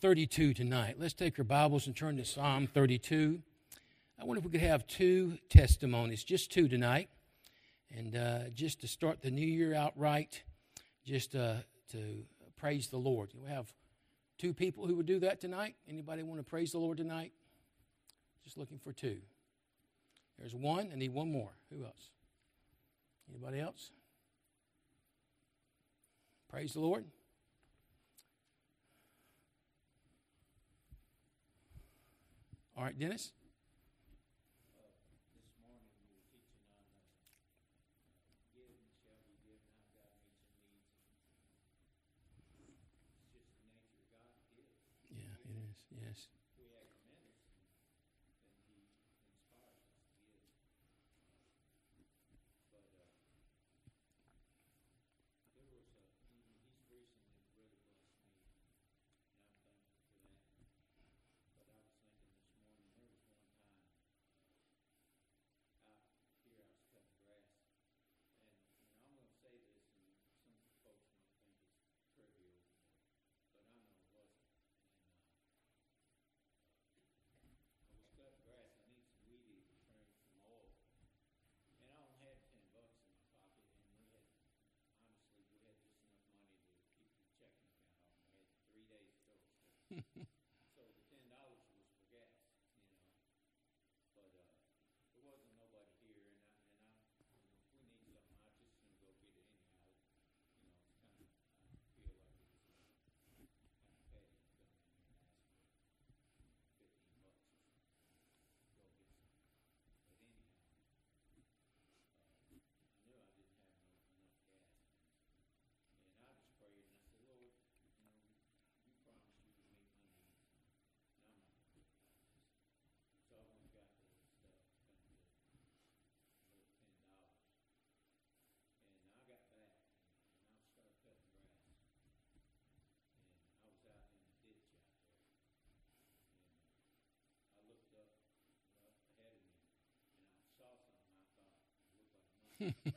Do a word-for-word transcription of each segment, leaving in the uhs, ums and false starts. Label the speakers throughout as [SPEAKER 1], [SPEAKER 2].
[SPEAKER 1] thirty-two tonight. Let's take our Bibles and turn to Psalm thirty-two. I wonder if we could have two testimonies, just two tonight. And uh, just to start the new year out right, just uh, to praise the Lord. We have two people who would do that tonight. Anybody want to praise the Lord tonight? Just looking for two. There's one. I need one more. Who else? Anybody else? Praise the Lord. All right, Dennis. Yes. We have tremendous that he inspires us to give. But uh, there was a, he, he's recently really blessed me, and I'm thankful for that. But I was thinking this morning, there was one time uh, out here I was cutting grass, and you know, I'm going to say this, and some folks might think it's trivial, but I know it wasn't. Cut grass, I need some weed eater, turn some oil, and I only had ten bucks in my pocket, and we had, honestly, we had just enough money to keep the checking account on. We had three days to go. So the ten dollars was for gas, you know, but uh, there wasn't nobody here, and I, and I, you know, if we need something, I just gonna go get it anyhow. You know, it's kind of, I feel like it's uh, kind of petty to come in here and ask for fifteen bucks. Go get some. But anyhow, uh, I knew I didn't have no, enough gas. And I just prayed and I said, Lord, you know, you promised you would meet my needs. And I'm not going to do this. So I went and got the stuff, spent the little ten dollars. And I got back and, and I started cutting grass. And I was out in the ditch out there. And uh, I looked up ahead of me, and I saw something I thought looked like money. and,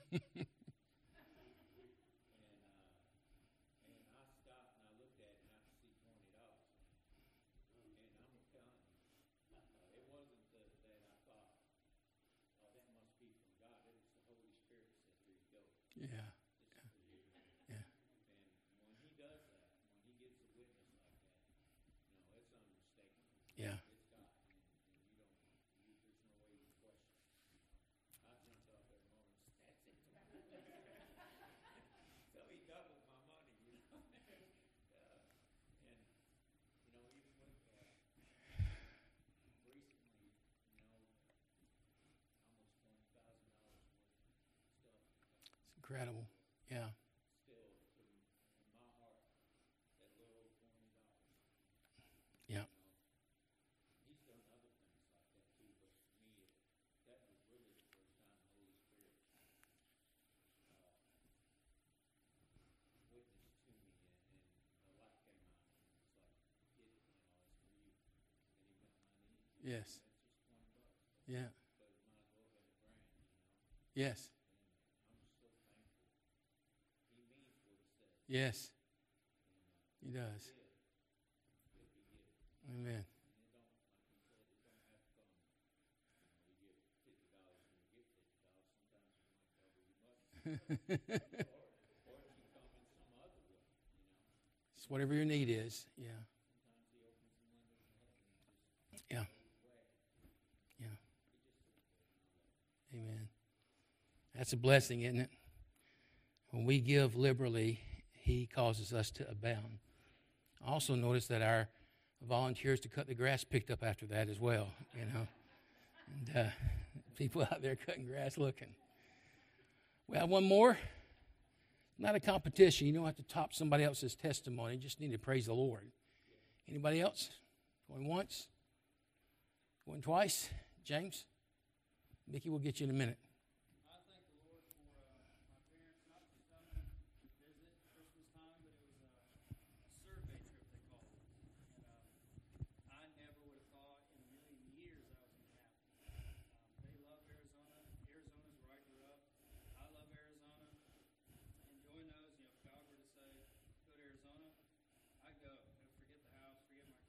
[SPEAKER 1] uh, and I stopped and I looked at it and I could see twenty dollars. And I'm telling you, uh, it wasn't the, that I thought, oh, that must be from God. It was the Holy Spirit that said, here you go. Yeah. This is for you. Yeah. And when he does that, when he gives a witness like that, you know, it's unmistakable. Yeah. So he doubled my money, you know. uh, and, you know, even with uh, recently, you know, almost twenty thousand dollars worth of stuff. It's incredible. Yeah. Still, to, in my heart, that little twenty dollars. Yeah. You know, he's done other things like that too, but for me, it, that was really the first time the Holy Spirit uh, witnessed to me, and, and the light came on, and it was like, get it, you know, it's for you. And he met my needs. Yes. That's just twenty bucks. But, yeah. But it might as well have been a grand, you know. Yes. And I'm so thankful. He means what he says. Yes. And, uh, he does. Give, give, give. Amen. And it don't, like he said, it don't have to come. You know, you get fifty dollars and you get fifty dollars. Sometimes you might double your money. It's whatever your need is. Yeah. Yeah. Yeah. Amen. That's a blessing, isn't it? When we give liberally, he causes us to abound. I also noticed that our volunteers to cut the grass picked up after that as well, you know. And uh, people out there cutting grass looking. We have one more. Not a competition. You don't have to top somebody else's testimony. You just need to praise the Lord. Anybody else? Going once? Going twice? James? Mickey will get you in a minute.
[SPEAKER 2] I thank the Lord for uh, my parents not just coming to visit Christmas time, but it was a, a survey trip, they called it. And um, I never would have thought in a million years I was going to happen. Um, they love Arizona. Arizona's where I grew up. I love Arizona. And Joy knows, you know, if God were to say, go to Arizona, I'd go. You know, forget the house, forget my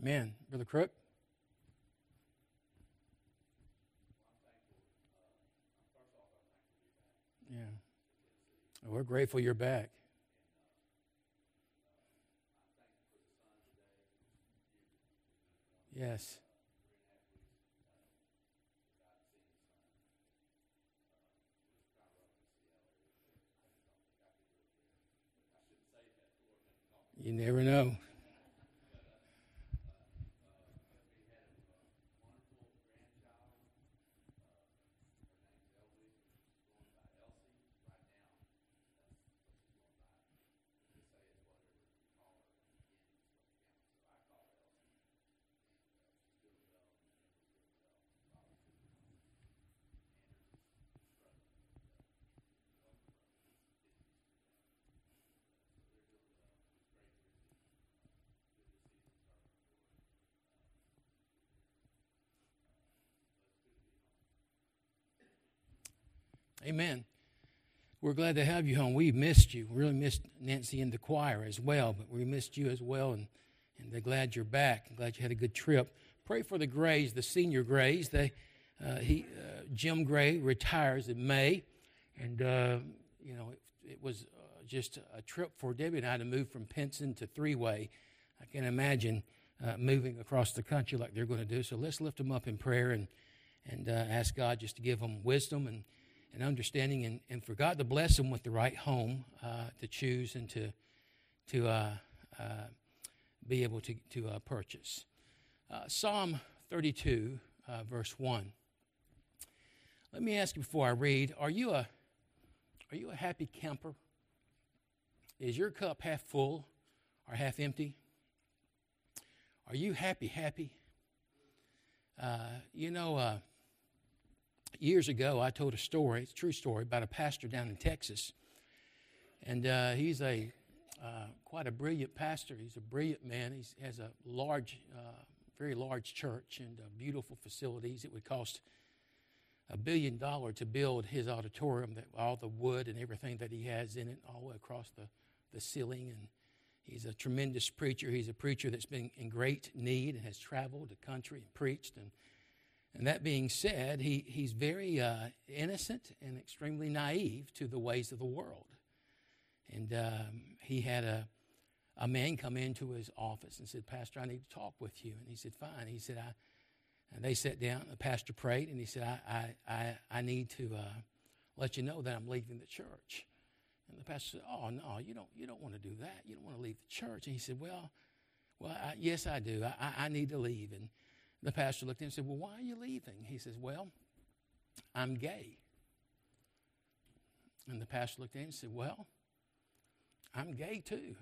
[SPEAKER 3] Amen. Brother Crook? Yeah. Well, we're grateful you're back. Yes. You never know. Amen. We're glad to have you home. We missed you. We really missed Nancy and the choir as well, but we missed you as well, and, and they're glad you're back. I'm glad you had a good trip. Pray for the Grays, the senior Grays. They, uh, he, uh, Jim Gray retires in May, and, uh, you know, it, it was uh, just a trip for Debbie and I to move from Pinson to Three-Way. I can imagine uh, moving across the country like they're going to do, so let's lift them up in prayer and, and uh, ask God just to give them wisdom and and understanding, and, and for God to bless them with the right home uh, to choose and to to uh, uh, be able to, to uh, purchase. Uh, Psalm thirty-two, uh, verse one. Let me ask you before I read, are you a are you a happy camper? Is your cup half full or half empty? Are you happy, happy? Uh, you know, uh, years ago, I told a story, it's a true story, about a pastor down in Texas. And uh, he's a uh, quite a brilliant pastor. He's a brilliant man. He has a large, uh, very large church and uh, beautiful facilities. It would cost a billion dollars to build his auditorium, that all the wood and everything that he has in it, all the way across the, the ceiling. And he's a tremendous preacher. He's a preacher that's been in great need and has traveled the country and preached. And And that being said, he, he's very uh, innocent and extremely naive to the ways of the world. And um, he had a, a man come into his office and said, "Pastor, I need to talk with you." And he said, "Fine." He said, "I." And they sat down. The pastor prayed, and he said, "I, I, I, I need to uh, let you know that I'm leaving the church." And the pastor said, "Oh no, you don't. You don't want to do that. You don't want to leave the church." And he said, "Well, well, I, yes, I do. I, I, I need to leave." And the pastor looked at him and said, "Well, why are you leaving?" He says, "Well, I'm gay." And the pastor looked at him and said, "Well, I'm gay too."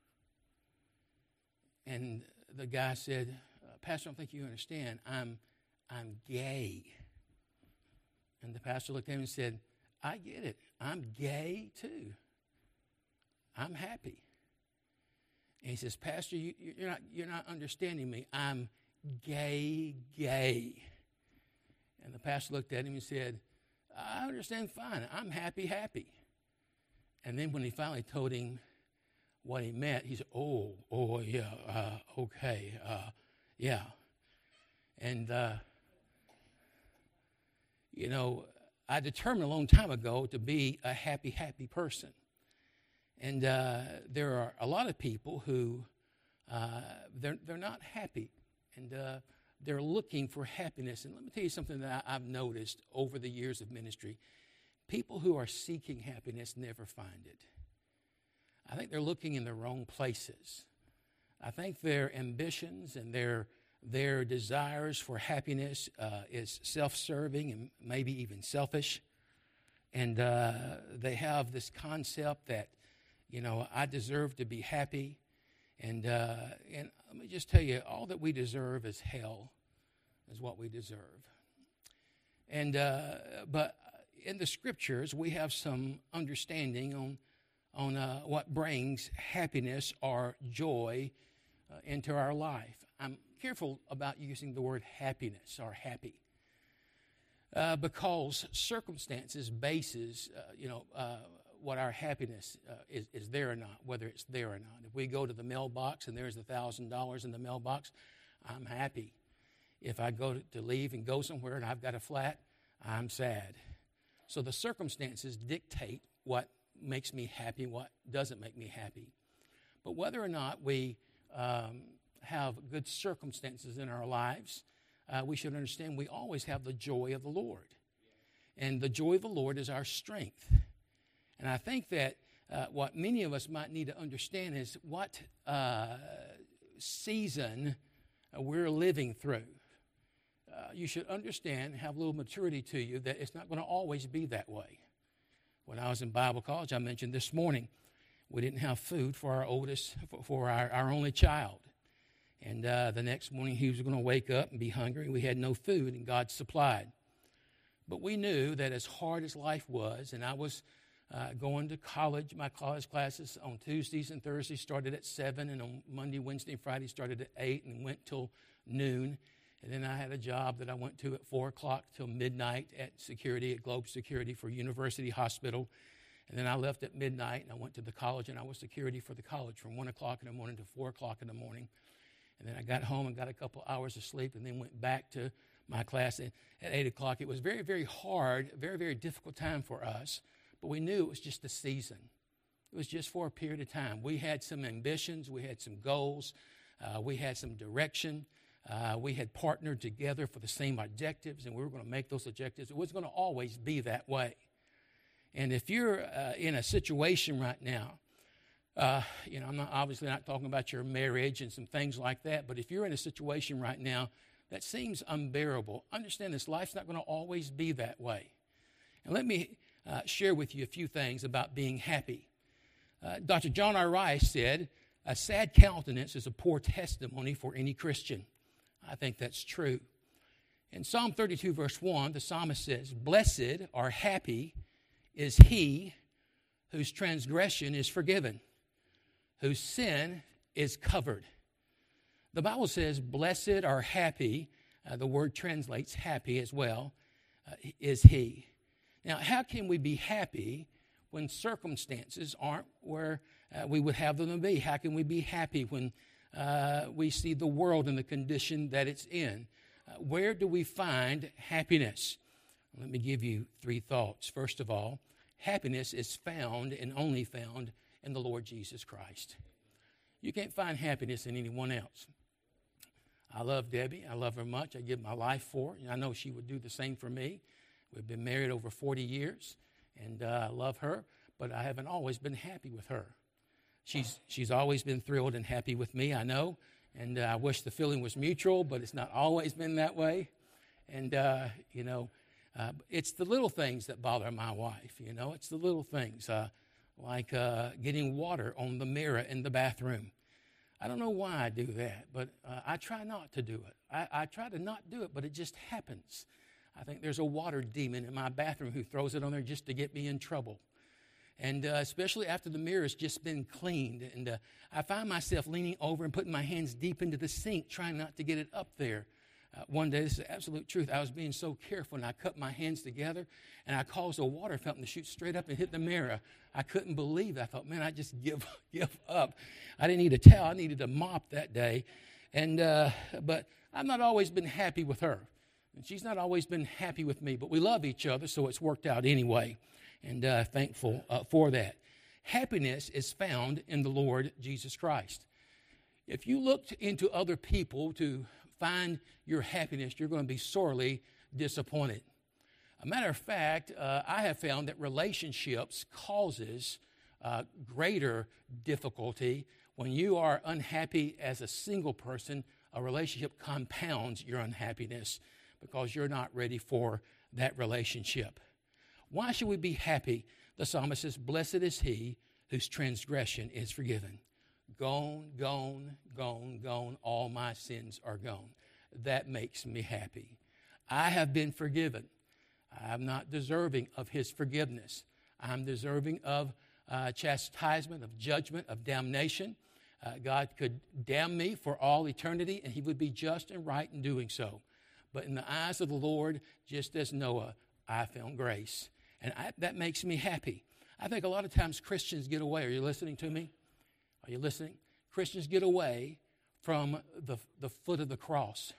[SPEAKER 3] And the guy said, "Pastor, I don't think you understand. I'm, I'm gay." And the pastor looked at him and said, "I get it. I'm gay too. I'm happy." And he says, "Pastor, you, you're not, you're not understanding me. I'm gay, gay." And the pastor looked at him and said, "I understand fine. I'm happy, happy." And then when he finally told him what he meant, he said, "Oh, oh, yeah, uh, okay, uh, yeah." And, uh, you know, I determined a long time ago to be a happy, happy person. And uh, there are a lot of people who, uh, they're, they're not happy. And uh, they're looking for happiness. And let me tell you something that I, I've noticed over the years of ministry. People who are seeking happiness never find it. I think they're looking in the wrong places. I think their ambitions and their, their desires for happiness uh, is self-serving and maybe even selfish. And uh, they have this concept that, you know, I deserve to be happy. And uh, and let me just tell you, all that we deserve is hell, is what we deserve. And uh, but in the scriptures, we have some understanding on on uh, what brings happiness or joy uh, into our life. I'm careful about using the word happiness or happy uh, because circumstances bases, uh, you know. Uh, what our happiness uh, is, is there or not, whether it's there or not. If we go to the mailbox and there's a thousand dollars in the mailbox, I'm happy. If I go to leave and go somewhere and I've got a flat, I'm sad. So the circumstances dictate what makes me happy, what doesn't make me happy. But whether or not we um, have good circumstances in our lives, uh, we should understand we always have the joy of the Lord. And the joy of the Lord is our strength. And I think that uh, what many of us might need to understand is what uh, season uh, we're living through. Uh, you should understand, have a little maturity to you, that it's not going to always be that way. When I was in Bible college, I mentioned this morning, we didn't have food for our oldest, for our, our only child. And uh, the next morning he was going to wake up and be hungry. We had no food, and God supplied. But we knew that as hard as life was, and I was uh, going to college, my college classes on Tuesdays and Thursdays started at seven, and on Monday, Wednesday, and Friday started at eight and went till noon. And then I had a job that I went to at four o'clock till midnight at security, at Globe Security for University Hospital. And then I left at midnight, and I went to the college, and I was security for the college from one o'clock in the morning to four o'clock in the morning. And then I got home and got a couple hours of sleep, and then went back to my class at eight o'clock. It was very, very hard, very, very difficult time for us, but we knew it was just a season. It was just for a period of time. We had some ambitions. We had some goals. Uh, we had some direction. Uh, we had partnered together for the same objectives, and we were going to make those objectives. It was going to always be that way. And if you're uh, in a situation right now, uh, you know, I'm not obviously not talking about your marriage and some things like that, but if you're in a situation right now that seems unbearable, understand this, life's not going to always be that way. And let me uh, share with you a few things about being happy. Uh, Doctor John R. Rice said, "A sad countenance is a poor testimony for any Christian." I think that's true. In Psalm thirty-two, verse one, the psalmist says, "Blessed or happy is he whose transgression is forgiven, whose sin is covered." The Bible says, blessed or happy, uh, the word translates happy as well, uh, is he. Now, how can we be happy when circumstances aren't where uh, we would have them to be? How can we be happy when uh, we see the world in the condition that it's in? Uh, where do we find happiness? Let me give you three thoughts. First of all, happiness is found and only found in the Lord Jesus Christ. You can't find happiness in anyone else. I love Debbie. I love her much. I give my life for her. And I know she would do the same for me. We've been married over forty years, and uh, I love her, but I haven't always been happy with her. She's she's always been thrilled and happy with me, I know, and uh, I wish the feeling was mutual, but it's not always been that way. And, uh, you know, uh, it's the little things that bother my wife, you know. It's the little things, uh, like uh, getting water on the mirror in the bathroom. I don't know why I do that, but uh, I try not to do it. I, I try to not do it, but it just happens. I think there's a water demon in my bathroom who throws it on there just to get me in trouble. And uh, especially after the mirror's just been cleaned. And uh, I find myself leaning over and putting my hands deep into the sink, trying not to get it up there. Uh, one day, this is the absolute truth, I was being so careful, and I cut my hands together, and I caused a water fountain to shoot straight up and hit the mirror. I couldn't believe it. I thought, man, I just give give up. I didn't need a towel. I needed a mop that day. And uh, but I've not always been happy with her. And she's not always been happy with me, but we love each other, so it's worked out anyway. And uh, thankful uh, for that. Happiness is found in the Lord Jesus Christ. If you looked into other people to find your happiness, you're going to be sorely disappointed. A matter of fact, uh, I have found that relationships causes uh, greater difficulty. When you are unhappy as a single person, a relationship compounds your unhappiness because you're not ready for that relationship. Why should we be happy? The psalmist says, blessed is he whose transgression is forgiven. Gone, gone, gone, gone, all my sins are gone. That makes me happy. I have been forgiven. I'm not deserving of his forgiveness. I'm deserving of uh, chastisement, of judgment, of damnation. Uh, God could damn me for all eternity, and he would be just and right in doing so. But in the eyes of the Lord, just as Noah, I found grace. And I, that makes me happy. I think a lot of times Christians get away. Are you listening to me? Are you listening? Christians get away from the, the foot of the cross.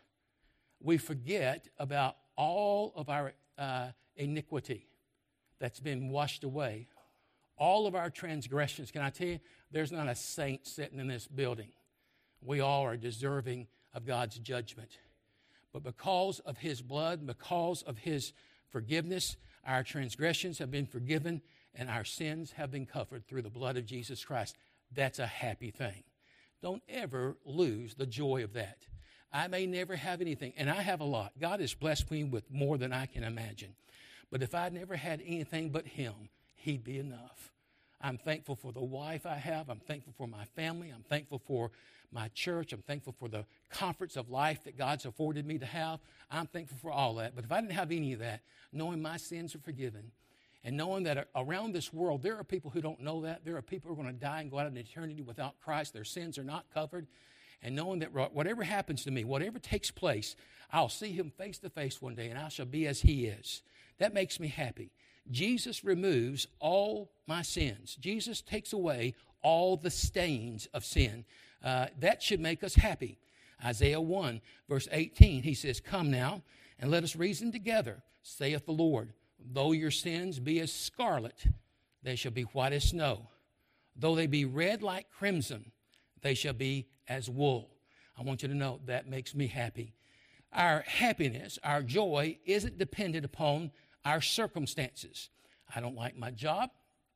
[SPEAKER 3] We forget about all of our uh, iniquity that's been washed away. All of our transgressions. Can I tell you, there's not a saint sitting in this building. We all are deserving of God's judgment. But because of his blood, because of his forgiveness, our transgressions have been forgiven and our sins have been covered through the blood of Jesus Christ. That's a happy thing. Don't ever lose the joy of that. I may never have anything, and I have a lot. God has blessed me with more than I can imagine. But if I never had anything but him, he'd be enough. I'm thankful for the wife I have. I'm thankful for my family. I'm thankful for my church. I'm thankful for the comforts of life that God's afforded me to have. I'm thankful for all that. But if I didn't have any of that, knowing my sins are forgiven, and knowing that around this world, there are people who don't know that. There are people who are going to die and go out in eternity without Christ. Their sins are not covered. And knowing that whatever happens to me, whatever takes place, I'll see him face to face one day and I shall be as he is. That makes me happy. Jesus removes all my sins. Jesus takes away all the stains of sin. Uh, that should make us happy. Isaiah one, verse eighteen, he says, "Come now, and let us reason together, saith the Lord. Though your sins be as scarlet, they shall be white as snow. Though they be red like crimson, they shall be as wool." I want you to know that makes me happy. Our happiness, our joy, isn't dependent upon our circumstances. I don't like my job.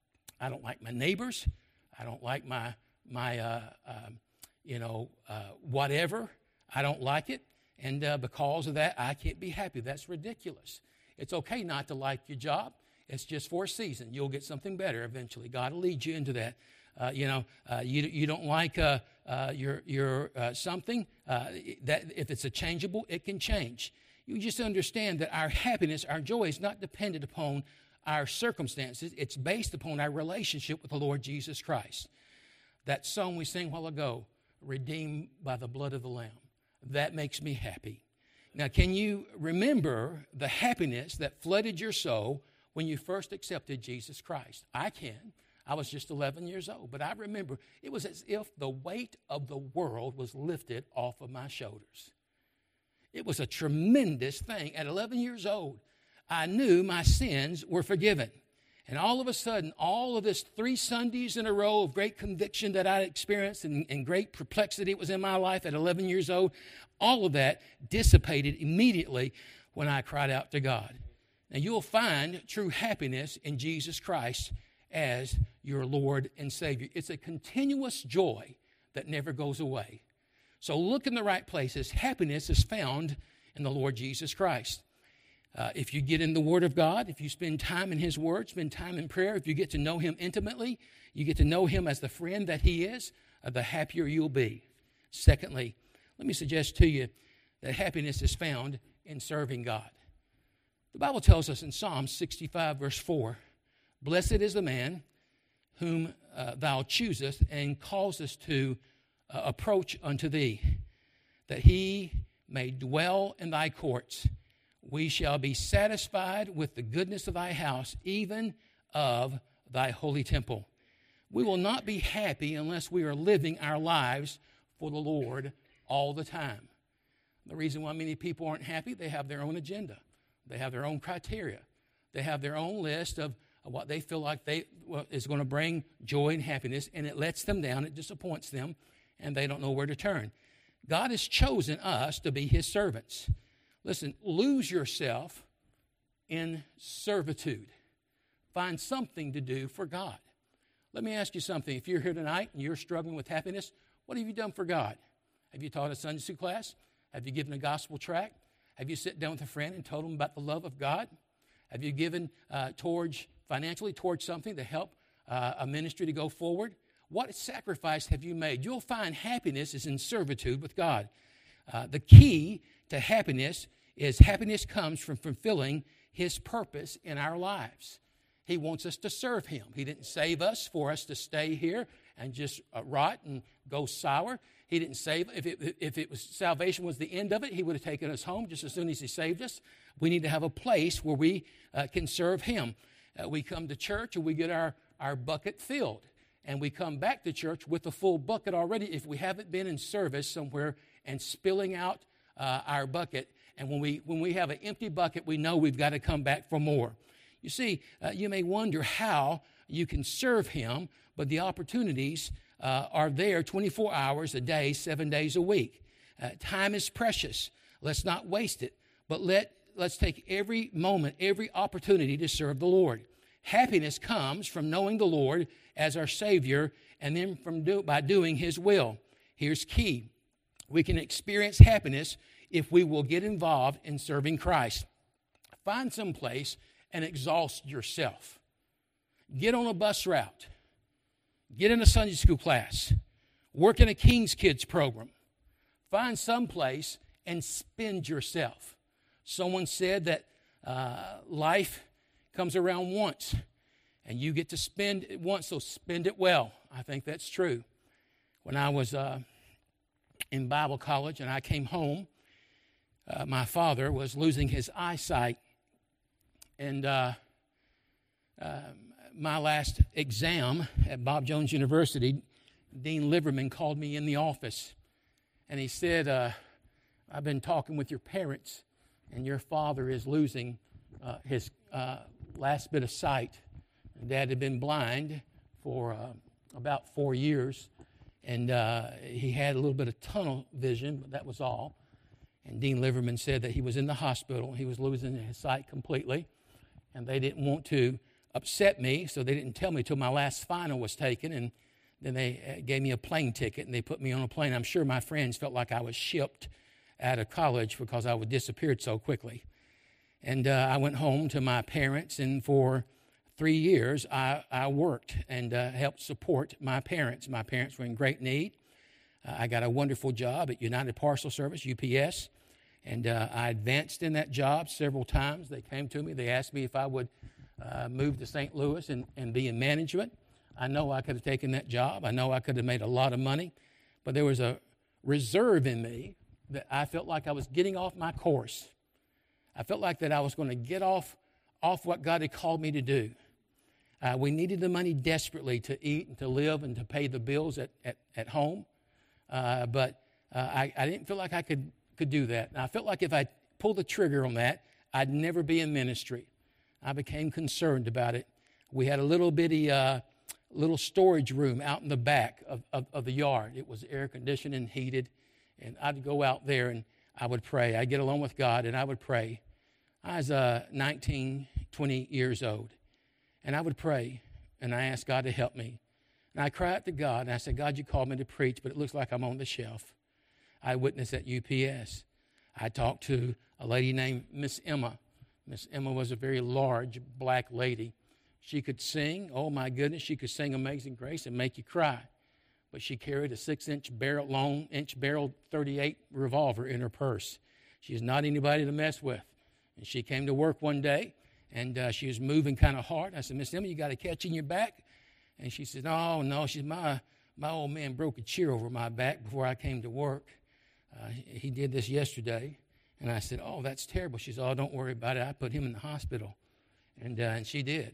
[SPEAKER 3] I don't like my neighbors. I don't like my, my uh, uh, you know, uh, whatever. I don't like it. And uh, because of that, I can't be happy. That's ridiculous. It's okay not to like your job. It's just for a season. You'll get something better eventually. God will lead you into that. Uh, you know, uh, you you don't like uh, uh, your your uh, something uh, that if it's a changeable, it can change. You just understand that our happiness, our joy, is not dependent upon our circumstances. It's based upon our relationship with the Lord Jesus Christ. That song we sang a while ago, "Redeemed by the blood of the Lamb," that makes me happy. Now, can you remember the happiness that flooded your soul when you first accepted Jesus Christ? I can. I was just eleven years old, but I remember it was as if the weight of the world was lifted off of my shoulders. It was a tremendous thing. At eleven years old, I knew my sins were forgiven. And all of a sudden, all of this three Sundays in a row of great conviction that I experienced and, and great perplexity it was in my life at eleven years old, all of that dissipated immediately when I cried out to God. Now, you'll find true happiness in Jesus Christ as your Lord and Savior. It's a continuous joy that never goes away. So look in the right places. Happiness is found in the Lord Jesus Christ. Uh, if you get in the Word of God, if you spend time in His Word, spend time in prayer, if you get to know Him intimately, you get to know Him as the friend that He is, uh, the happier you'll be. Secondly, let me suggest to you that happiness is found in serving God. The Bible tells us in Psalm sixty-five, verse four, "Blessed is the man whom uh, thou choosest and causest to uh, approach unto thee, that he may dwell in thy courts. We shall be satisfied with the goodness of thy house, even of thy holy temple." We will not be happy unless we are living our lives for the Lord all the time. The reason why many people aren't happy, they have their own agenda. They have their own criteria. They have their own list of what they feel like they well, is going to bring joy and happiness, and it lets them down, it disappoints them, and they don't know where to turn. God has chosen us to be His servants. Listen, lose yourself in servitude. Find something to do for God. Let me ask you something. If you're here tonight and you're struggling with happiness, what have you done for God? Have you taught a Sunday school class? Have you given a gospel tract? Have you sat down with a friend and told them about the love of God? Have you given uh, towards financially towards something to help uh, a ministry to go forward? What sacrifice have you made? You'll find happiness is in servitude with God. Uh, the key to happiness is happiness comes from fulfilling His purpose in our lives. He wants us to serve Him. He didn't save us for us to stay here and just uh, rot and go sour. He didn't save. If it, if it was salvation was the end of it, He would have taken us home just as soon as He saved us. We need to have a place where we uh, can serve Him. Uh, we come to church and we get our, our bucket filled. and we come back to church with a full bucket already if we haven't been in service somewhere and spilling out uh, our bucket. And when we when we have an empty bucket, we know we've got to come back for more. You see, uh, you may wonder how you can serve him, but the opportunities uh, are there twenty-four hours a day, seven days a week. Uh, time is precious. Let's not waste it, but let, let's take every moment, every opportunity to serve the Lord. Happiness comes from knowing the Lord as our Savior and then from do, by doing his will. Here's key. We can experience happiness if we will get involved in serving Christ. Find some place and exhaust yourself. Get on a bus route. Get in a Sunday school class. Work in a King's Kids program. Find some place and spend yourself. Someone said that uh, life comes around once, and you get to spend it once, so spend it well. I think that's true. When I was uh, in Bible college and I came home, uh, my father was losing his eyesight, and uh, uh, my last exam at Bob Jones University, Dean Liverman called me in the office, and he said, uh, I've been talking with your parents, and your father is losing uh, his uh, last bit of sight. Dad had been blind for uh, about four years, and uh, he had a little bit of tunnel vision, but that was all. And Dean Liverman said that he was in the hospital. He was losing his sight completely, and they didn't want to upset me, so they didn't tell me till my last final was taken, and then they gave me a plane ticket, and they put me on a plane. I'm sure my friends felt like I was shipped out of college because I would disappeared so quickly. And uh, I went home to my parents, and for three years I, I worked and uh, helped support my parents. My parents were in great need. Uh, I got a wonderful job at United Parcel Service, U P S, and uh, I advanced in that job several times. They came to me. They asked me if I would uh, move to Saint Louis and, and be in management. I know I could have taken that job. I know I could have made a lot of money, but there was a reserve in me that I felt like I was getting off my course. I felt like that I was going to get off, off what God had called me to do. Uh, we needed the money desperately to eat and to live and to pay the bills at, at, at home. Uh, but uh, I, I didn't feel like I could, could do that. And I felt like if I pulled the trigger on that, I'd never be in ministry. I became concerned about it. We had a little bitty uh, little storage room out in the back of, of, of the yard. It was air conditioned and heated. And I'd go out there and I would pray. I'd get along with God and I would pray. I was uh, nineteen, twenty years old. And I would pray and I asked God to help me. And I cried out to God and I said, God, you called me to preach, but it looks like I'm on the shelf. I witnessed at U P S. I talked to a lady named Miss Emma. Miss Emma was a very large black lady. She could sing. Oh, my goodness, she could sing Amazing Grace and make you cry. But she carried a six-inch barrel, long inch barrel thirty-eight revolver in her purse. She's not anybody to mess with. And she came to work one day, and uh, she was moving kind of hard. I said, Miss Emma, you got a catch in your back? And she said, no, no. She said, my, my old man broke a chair over my back before I came to work. Uh, he did this yesterday. And I said, oh, that's terrible. She said, oh, don't worry about it. I put him in the hospital. And, uh, and she did.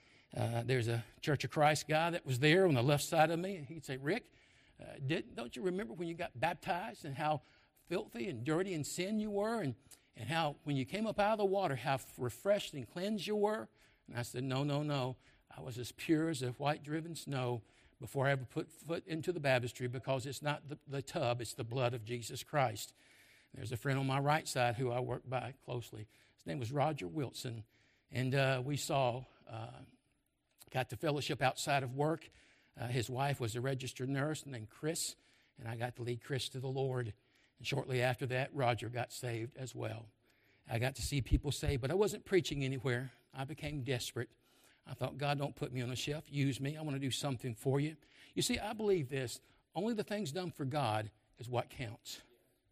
[SPEAKER 3] Uh, there's a Church of Christ guy that was there on the left side of me, and he'd say, Rick, uh, did, don't you remember when you got baptized and how filthy and dirty in sin you were, and, and how when you came up out of the water, how refreshed and cleansed you were? And I said, no, no, no. I was as pure as a white-driven snow before I ever put foot into the baptistry, because it's not the, the tub, it's the blood of Jesus Christ. There's a friend on my right side who I work by closely. His name was Roger Wilson, and uh, we saw... Uh, Got to fellowship outside of work. Uh, his wife was a registered nurse named Chris, and I got to lead Chris to the Lord. And shortly after that, Roger got saved as well. I got to see people saved, but I wasn't preaching anywhere. I became desperate. I thought, God, don't put me on a shelf. Use me. I want to do something for you. You see, I believe this. Only the things done for God is what counts.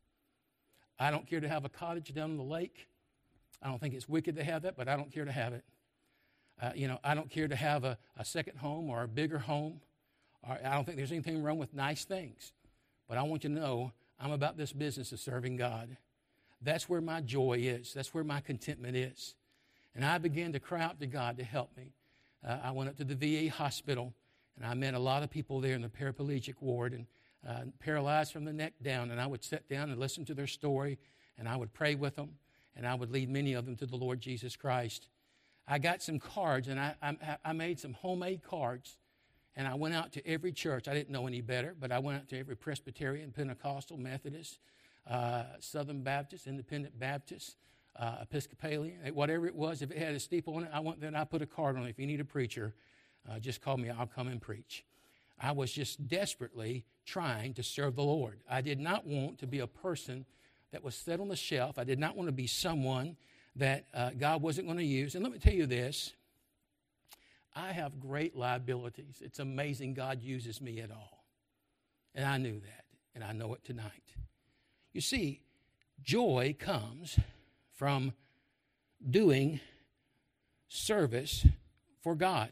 [SPEAKER 3] I don't care to have a cottage down on the lake. I don't think it's wicked to have that, but I don't care to have it. Uh, you know, I don't care to have a, a second home or a bigger home. Or I don't think there's anything wrong with nice things. But I want you to know I'm about this business of serving God. That's where my joy is. That's where my contentment is. And I began to cry out to God to help me. Uh, I went up to the V A hospital, And I met a lot of people there in the paraplegic ward and uh, paralyzed from the neck down. And I would sit down and listen to their story, and I would pray with them, and I would lead many of them to the Lord Jesus Christ. I got some cards, and I, I, I made some homemade cards, and I went out to every church. I didn't know any better, but I went out to every Presbyterian, Pentecostal, Methodist, uh, Southern Baptist, Independent Baptist, uh, Episcopalian, whatever it was. If it had a steeple on it, I went there and I put a card on it. If you need a preacher, uh, just call me. I'll come and preach. I was just desperately trying to serve the Lord. I did not want to be a person that was set on the shelf. I did not want to be someone that uh, God wasn't going to use. And let me tell you this. I have great liabilities. It's amazing God uses me at all. And I knew that, and I know it tonight. You see, joy comes from doing service for God.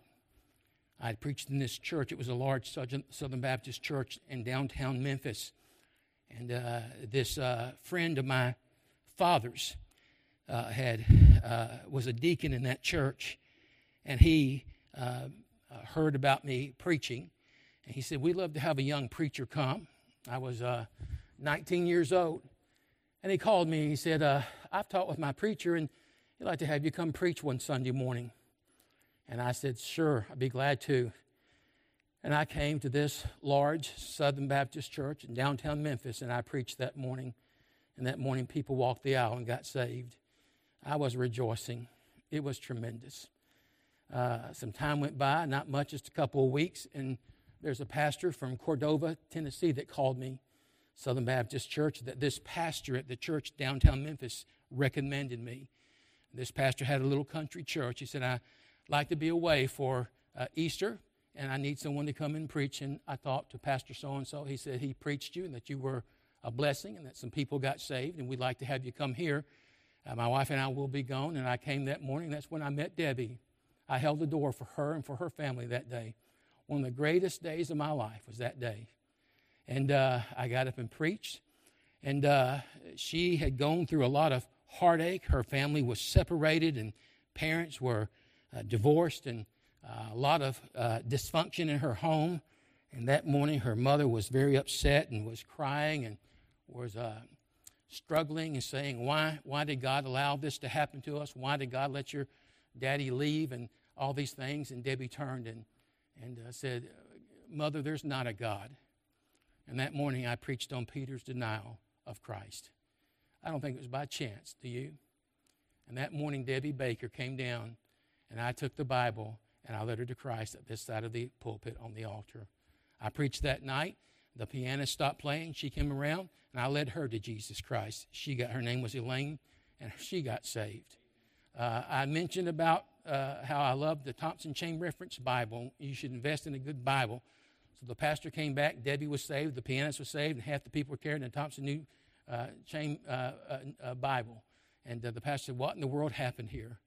[SPEAKER 3] I preached in this church. It was a large Southern Baptist church in downtown Memphis. And uh, this uh, friend of my father's uh, had uh, was a deacon in that church, and he uh, heard about me preaching, and he said, "We'd love to have a young preacher come." I was uh, nineteen years old, and he called me. He said, uh, "I've talked with my preacher, and he'd like to have you come preach one Sunday morning." And I said, "Sure, I'd be glad to." And I came to this large Southern Baptist church in downtown Memphis, and I preached that morning. And that morning, people walked the aisle and got saved. I was rejoicing. It was tremendous. Uh, some time went by, not much, just a couple of weeks, and there's a pastor from Cordova, Tennessee, that called me, Southern Baptist Church, that this pastor at the church downtown Memphis recommended me. This pastor had a little country church. He said, "I'd like to be away for uh, Easter, and I need someone to come and preach." And I talked to Pastor so-and-so. He said he preached you and that you were a blessing and that some people got saved, and we'd like to have you come here. Uh, my wife and I will be gone. And I came that morning. That's when I met Debbie. I held the door for her and for her family that day. One of the greatest days of my life was that day. And uh, I got up and preached. And uh, she had gone through a lot of heartache. Her family was separated, and parents were uh, divorced, and uh, a lot of uh, dysfunction in her home. And that morning, her mother was very upset and was crying and was uh, struggling and saying, why, why did God allow this to happen to us? Why did God let your daddy leave? And all these things. And Debbie turned and, and uh, said, "Mother, there's not a God." And that morning, I preached on Peter's denial of Christ. I don't think it was by chance, do you? And that morning, Debbie Baker came down, and I took the Bible, and I led her to Christ at this side of the pulpit on the altar. I preached that night. The pianist stopped playing. She came around, and I led her to Jesus Christ. She got, her name was Elaine, and she got saved. Uh, I mentioned about uh, how I love the Thompson Chain Reference Bible. You should invest in a good Bible. So the pastor came back. Debbie was saved. The pianist was saved, and half the people were carrying the Thompson New uh, Chain uh, uh, uh, Bible. And uh, the pastor said, "What in the world happened here?"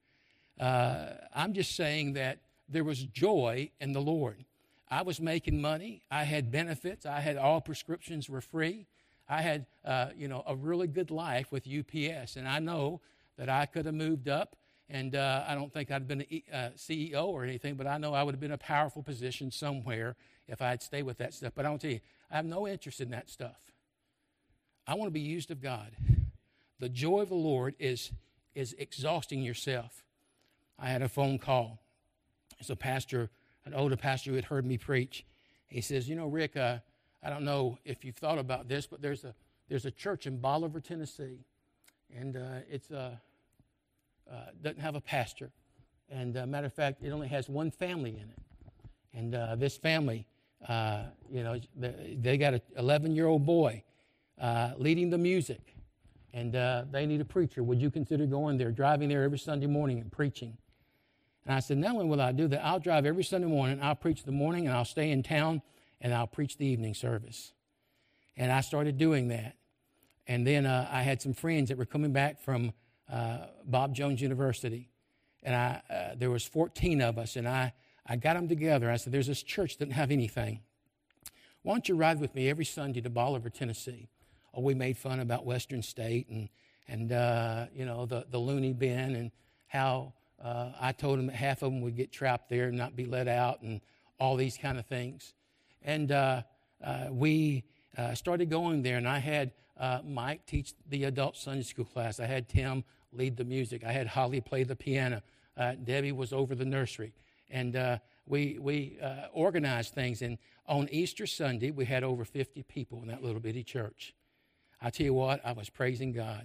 [SPEAKER 3] Uh, I'm just saying that there was joy in the Lord. I was making money. I had benefits. I had all prescriptions were free. I had, uh, you know, a really good life with U P S. And I know that I could have moved up, and uh, I don't think I'd been a uh, C E O or anything, but I know I would have been in a powerful position somewhere if I had stayed with that stuff. But I don't tell you, I have no interest in that stuff. I want to be used of God. The joy of the Lord is, is exhausting yourself. I had a phone call. It's a pastor, an older pastor who had heard me preach. He says, "You know, Rick, uh, I don't know if you've thought about this, but there's a there's a church in Bolivar, Tennessee, and uh, it's uh, uh, doesn't have a pastor. And uh, matter of fact, it only has one family in it. And uh, this family, uh, you know, they got an eleven-year-old boy uh, leading the music, and uh, they need a preacher. Would you consider going there, driving there every Sunday morning and preaching?" And I said, "Not only will I do that, I'll drive every Sunday morning. I'll preach the morning, and I'll stay in town, and I'll preach the evening service." And I started doing that. And then uh, I had some friends that were coming back from uh, Bob Jones University. And I uh, there was fourteen of us, and I, I got them together. I said, "There's this church that doesn't have anything. Why don't you ride with me every Sunday to Bolivar, Tennessee?" Oh, we made fun about Western State and, and uh, you know, the, the loony bin, and how uh, I told them that half of them would get trapped there and not be let out, and all these kind of things. And uh, uh, we uh, started going there, and I had uh, Mike teach the adult Sunday school class. I had Tim lead the music. I had Holly play the piano. Uh, Debbie was over the nursery. And uh, we we uh, organized things. And on Easter Sunday, we had over fifty people in that little bitty church. I tell you what, I was praising God.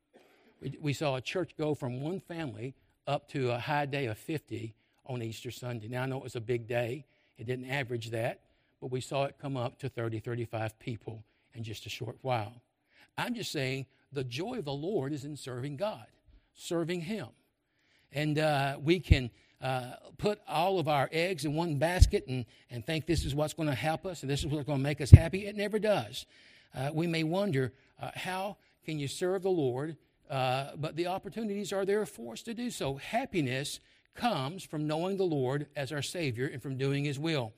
[SPEAKER 3] We, we saw a church go from one family up to a high day of fifty on Easter Sunday. Now, I know it was a big day. It didn't average that. But we saw it come up to thirty, thirty-five people in just a short while. I'm just saying the joy of the Lord is in serving God, serving Him. And uh, we can uh, put all of our eggs in one basket and, and think this is what's going to help us and this is what's going to make us happy. It never does. Uh, we may wonder, uh, how can you serve the Lord? Uh, but the opportunities are there for us to do so. Happiness comes from knowing the Lord as our Savior and from doing His will.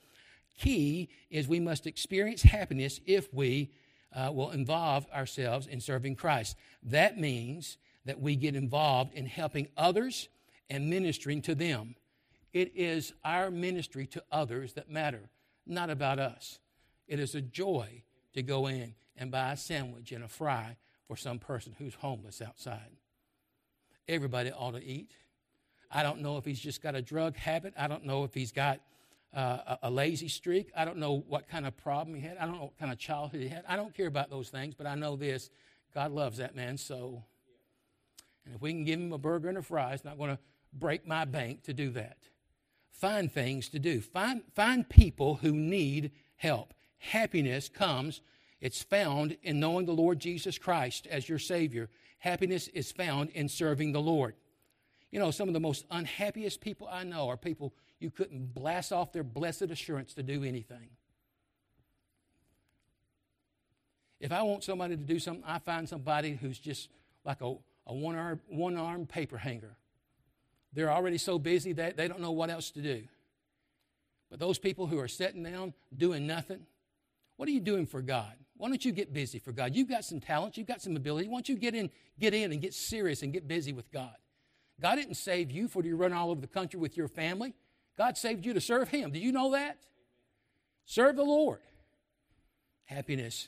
[SPEAKER 3] Key is we must experience happiness if we uh, will involve ourselves in serving Christ. That means that we get involved in helping others and ministering to them. It is our ministry to others that matter, not about us. It is a joy to go in and buy a sandwich and a fry for some person who's homeless outside. Everybody ought to eat. I don't know if he's just got a drug habit. I don't know if he's got uh, a, a lazy streak. I don't know what kind of problem he had. I don't know what kind of childhood he had. I don't care about those things, but I know this. God loves that man so. And if we can give him a burger and a fry, it's not going to break my bank to do that. Find things to do. Find, find people who need help. Happiness comes, it's found in knowing the Lord Jesus Christ as your Savior. Happiness is found in serving the Lord. You know, some of the most unhappiest people I know are people you couldn't blast off their blessed assurance to do anything. If I want somebody to do something, I find somebody who's just like a, a one-arm, one-armed paper hanger. They're already so busy that they don't know what else to do. But those people who are sitting down, doing nothing, what are you doing for God? Why don't you get busy for God? You've got some talent. You've got some ability. Why don't you get in, get in and get serious and get busy with God? God didn't save you for you to run all over the country with your family. God saved you to serve Him. Do you know that? Serve the Lord. Happiness,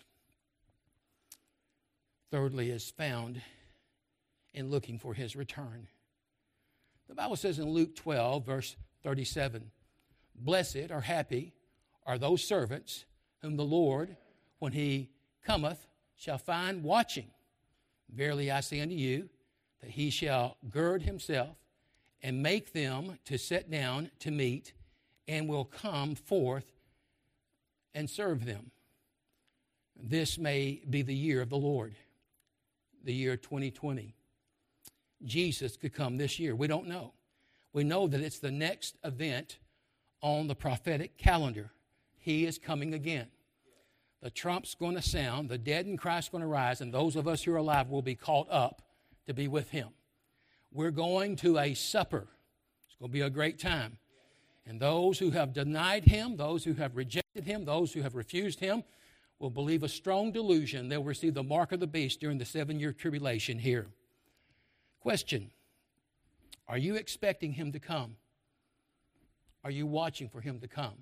[SPEAKER 3] thirdly, is found in looking for His return. The Bible says in Luke twelve, verse thirty-seven, blessed or happy are those servants whom the Lord, when He cometh, shall find watching. Verily I say unto you, that He shall gird Himself and make them to sit down to meat, and will come forth and serve them. This may be the year of the Lord, the year twenty twenty. Jesus could come this year. We don't know. We know that it's the next event on the prophetic calendar. He is coming again. The trump's going to sound, the dead in Christ going to rise, and those of us who are alive will be caught up to be with Him. We're going to a supper. It's going to be a great time. And those who have denied Him, those who have rejected Him, those who have refused Him, will believe a strong delusion. They'll receive the mark of the beast during the seven-year tribulation here. Question, are you expecting Him to come? Are you watching for Him to come?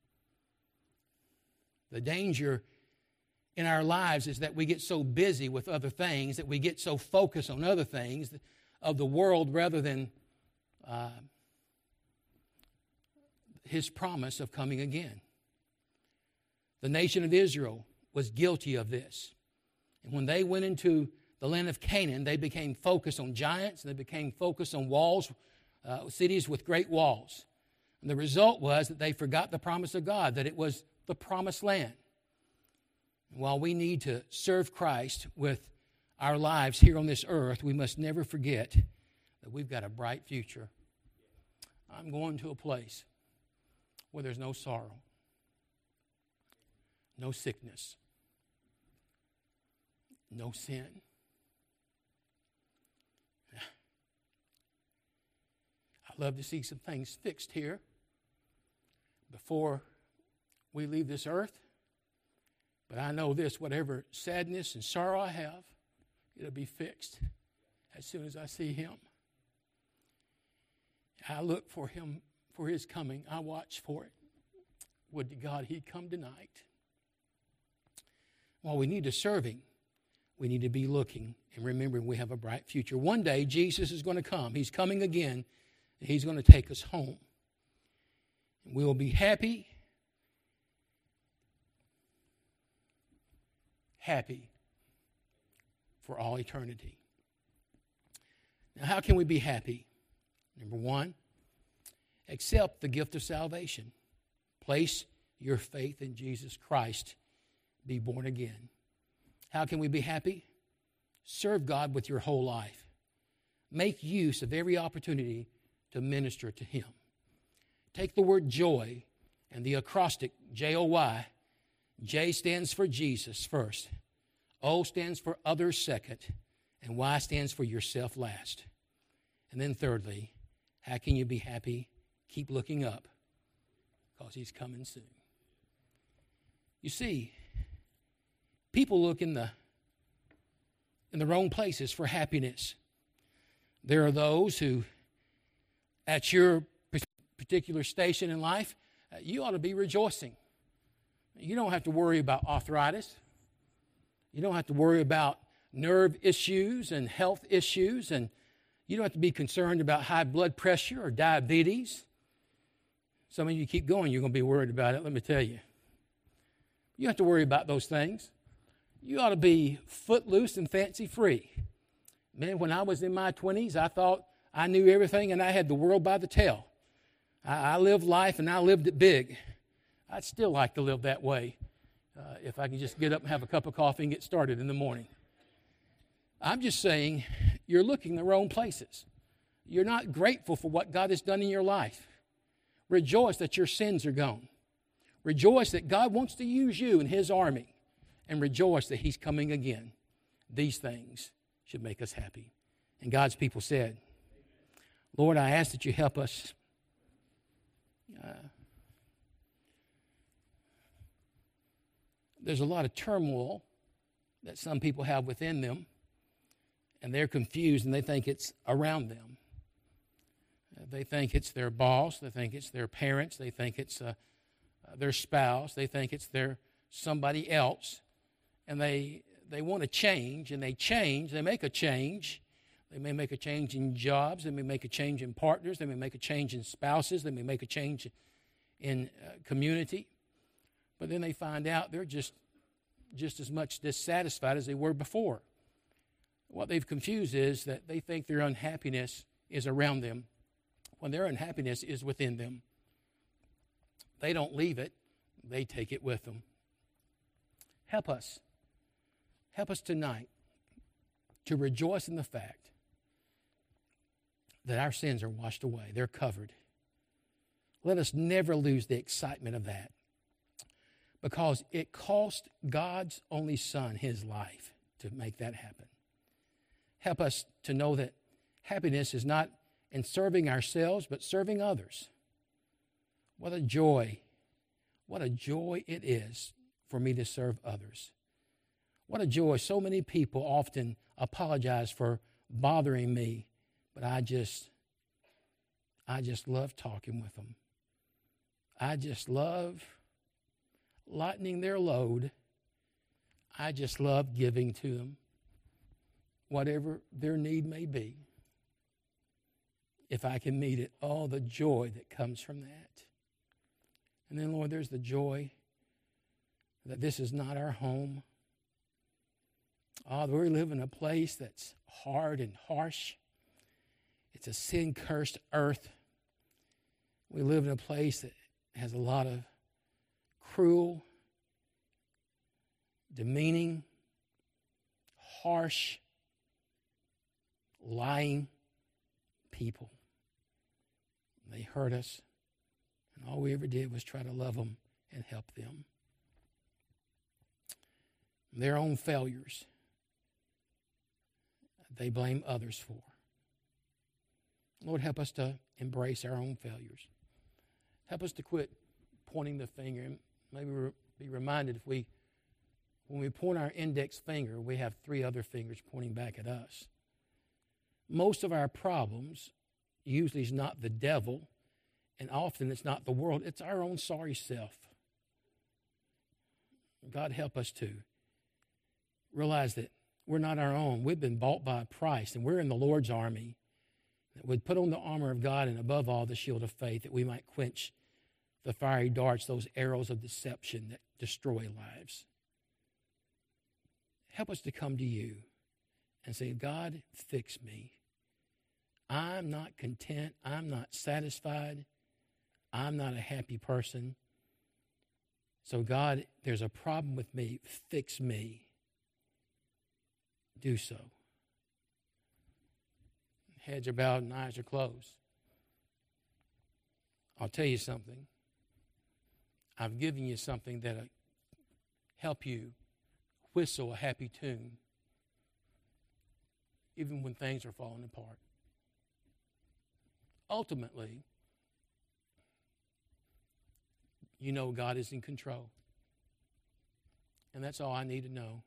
[SPEAKER 3] The danger in our lives is that we get so busy with other things, that we get so focused on other things of the world rather than uh, His promise of coming again. The nation of Israel was guilty of this. And when they went into the land of Canaan, they became focused on giants, and they became focused on walls, uh, cities with great walls. And the result was that they forgot the promise of God, that it was the promised land. And while we need to serve Christ with our lives here on this earth, we must never forget that we've got a bright future. I'm going to a place where there's no sorrow, no sickness, no sin. I'd love to see some things fixed here before we leave this earth. But I know this, whatever sadness and sorrow I have, it'll be fixed as soon as I see Him. I look for Him, for His coming. I watch for it. Would to God he'd come tonight. While we need to serve him, we need to be looking and remembering we have a bright future. One day, Jesus is going to come. He's coming again, and he's going to take us home. We will be happy, happy for all eternity. Now, how can we be happy? Number one, accept the gift of salvation. Place your faith in Jesus Christ. Be born again. How can we be happy? Serve God with your whole life. Make use of every opportunity to minister to him. Take the word joy and the acrostic J O Y. J stands for Jesus first. O stands for others second. And Y stands for yourself last. And then thirdly, how can you be happy? Keep looking up, because he's coming soon. You see, people look in the in the wrong places for happiness. There are those who, at your particular station in life, you ought to be rejoicing. You don't have to worry about arthritis. You don't have to worry about nerve issues and health issues, and you don't have to be concerned about high blood pressure or diabetes. Some of you keep going, you're going to be worried about it, let me tell you. You don't have to worry about those things. You ought to be footloose and fancy-free. Man, when I was in my twenties, I thought I knew everything and I had the world by the tail. I, I lived life and I lived it big. I'd still like to live that way uh, if I can just get up and have a cup of coffee and get started in the morning. I'm just saying, you're looking the wrong places. You're not grateful for what God has done in your life. Rejoice that your sins are gone. Rejoice that God wants to use you in his army. And rejoice that he's coming again. These things should make us happy. And God's people said, Lord, I ask that you help us uh, there's a lot of turmoil that some people have within them, and they're confused and they think it's around them. Uh, they think it's their boss. They think it's their parents. They think it's uh, uh, their spouse. They think it's their somebody else. And they they want to change, and they change. They make a change. They may make a change in jobs. They may make a change in partners. They may make a change in spouses. They may make a change in uh, community. But then they find out they're just, just as much dissatisfied as they were before. What they've confused is that they think their unhappiness is around them when their unhappiness is within them. They don't leave it. They take it with them. Help us. Help us tonight to rejoice in the fact that our sins are washed away. They're covered. Let us never lose the excitement of that, because it cost God's only Son his life to make that happen. Help us to know that happiness is not in serving ourselves, but serving others. What a joy, what a joy it is for me to serve others. What a joy. So many people often apologize for bothering me, but I just, I just love talking with them. I just love lightening their load. I just love giving to them whatever their need may be. If I can meet it, oh, the joy that comes from that. And then, Lord, there's the joy that this is not our home. Oh, we live in a place that's hard and harsh. It's a sin-cursed earth. We live in a place that has a lot of cruel, demeaning, harsh, lying people. They hurt us, and all we ever did was try to love them and help them. Their own failures, they blame others for. Lord, help us to embrace our own failures. Help us to quit pointing the finger. And maybe be reminded if we, when we point our index finger, we have three other fingers pointing back at us. Most of our problems usually is not the devil, and often it's not the world. It's our own sorry self. God, help us to realize that we're not our own. We've been bought by a price, and we're in the Lord's army. That we'd put on the armor of God and above all the shield of faith, that we might quench the fiery darts, those arrows of deception that destroy lives. Help us to come to you and say, God, fix me. I'm not content. I'm not satisfied. I'm not a happy person. So God, there's a problem with me. Fix me. Do so. Heads are bowed and eyes are closed. I'll tell you something. I've given you something that'll help you whistle a happy tune even when things are falling apart. Ultimately, you know God is in control. And that's all I need to know.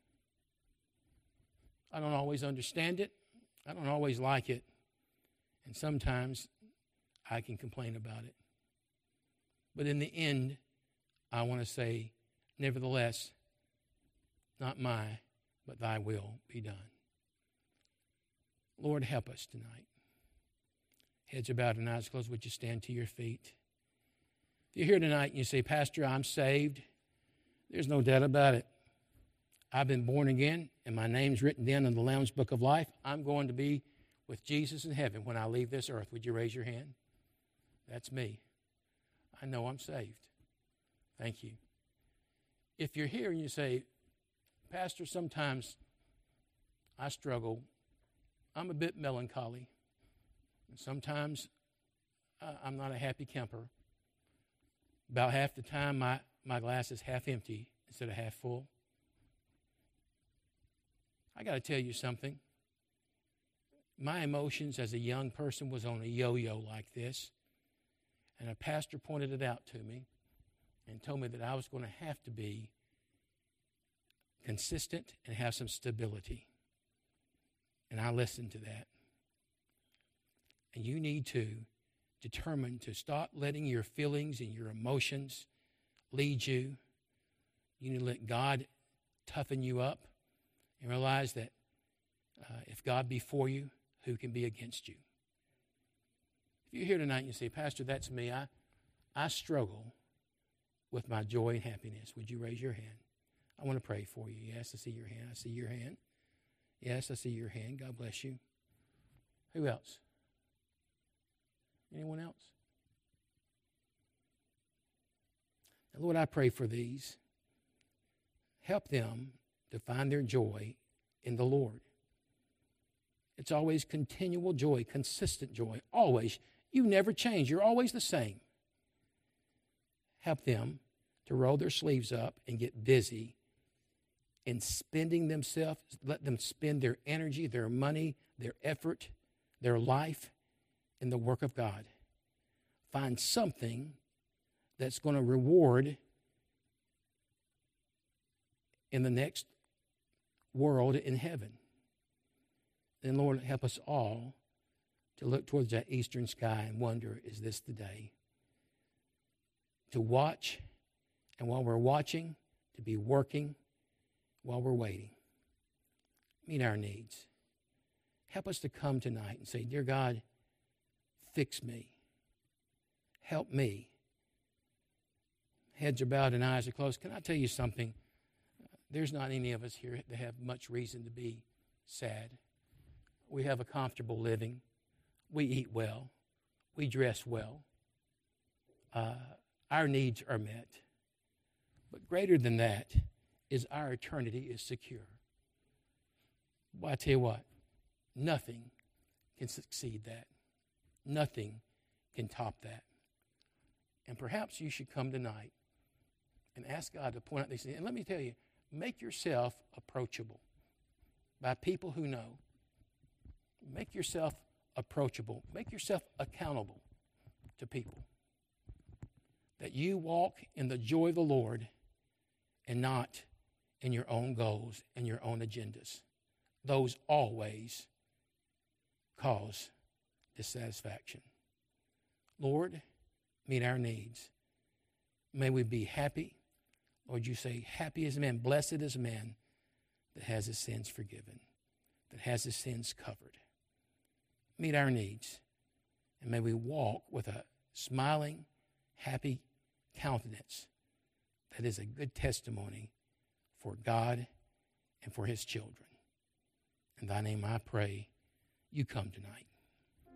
[SPEAKER 3] I don't always understand it. I don't always like it. And sometimes I can complain about it. But in the end, I want to say, nevertheless, not my, but thy will be done. Lord, help us tonight. Heads are bowed and eyes closed. Would you stand to your feet? If you're here tonight and you say, Pastor, I'm saved, there's no doubt about it. I've been born again, and my name's written down in the Lamb's Book of Life. I'm going to be with Jesus in heaven when I leave this earth. Would you raise your hand? That's me. I know I'm saved. Thank you. If you're here and you say, Pastor, sometimes I struggle. I'm a bit melancholy. And sometimes uh, I'm not a happy camper. About half the time, my, my glass is half empty instead of half full. I got to tell you something. My emotions as a young person was on a yo-yo like this. And a pastor pointed it out to me and told me that I was going to have to be consistent and have some stability. And I listened to that. And you need to determine to stop letting your feelings and your emotions lead you. You need to let God toughen you up and realize that uh, if God be for you, who can be against you? If you're here tonight and you say, Pastor, that's me. I, I struggle with my joy and happiness. Would you raise your hand? I want to pray for you. Yes, I see your hand. I see your hand. Yes, I see your hand. God bless you. Who else? Anyone else? Now, Lord, I pray for these. Help them to find their joy in the Lord. It's always continual joy, consistent joy, always. You never change. You're always the same. Help them to roll their sleeves up and get busy in spending themselves. Let them spend their energy, their money, their effort, their life in the work of God. Find something that's going to reward in the next world in heaven. Then, Lord, help us all to look towards that eastern sky and wonder, is this the day? To watch, and while we're watching, to be working while we're waiting. Meet our needs. Help us to come tonight and say, Dear God, fix me. Help me. Heads are bowed and eyes are closed. Can I tell you something? There's not any of us here that have much reason to be sad. We have a comfortable living. We eat well. We dress well. Uh, our needs are met. But greater than that is our eternity is secure. Well, I tell you what, nothing can succeed that. Nothing can top that. And perhaps you should come tonight and ask God to point out these things. And let me tell you, make yourself approachable by people who know. Make yourself approachable. Make yourself accountable to people. That you walk in the joy of the Lord and not in your own goals and your own agendas. Those always cause dissatisfaction. Lord, meet our needs. May we be happy. Lord, you say, happy is a man, blessed is a man that has his sins forgiven, that has his sins covered. Meet our needs, and may we walk with a smiling, happy countenance that is a good testimony for God and for his children. In thy name I pray, you come tonight.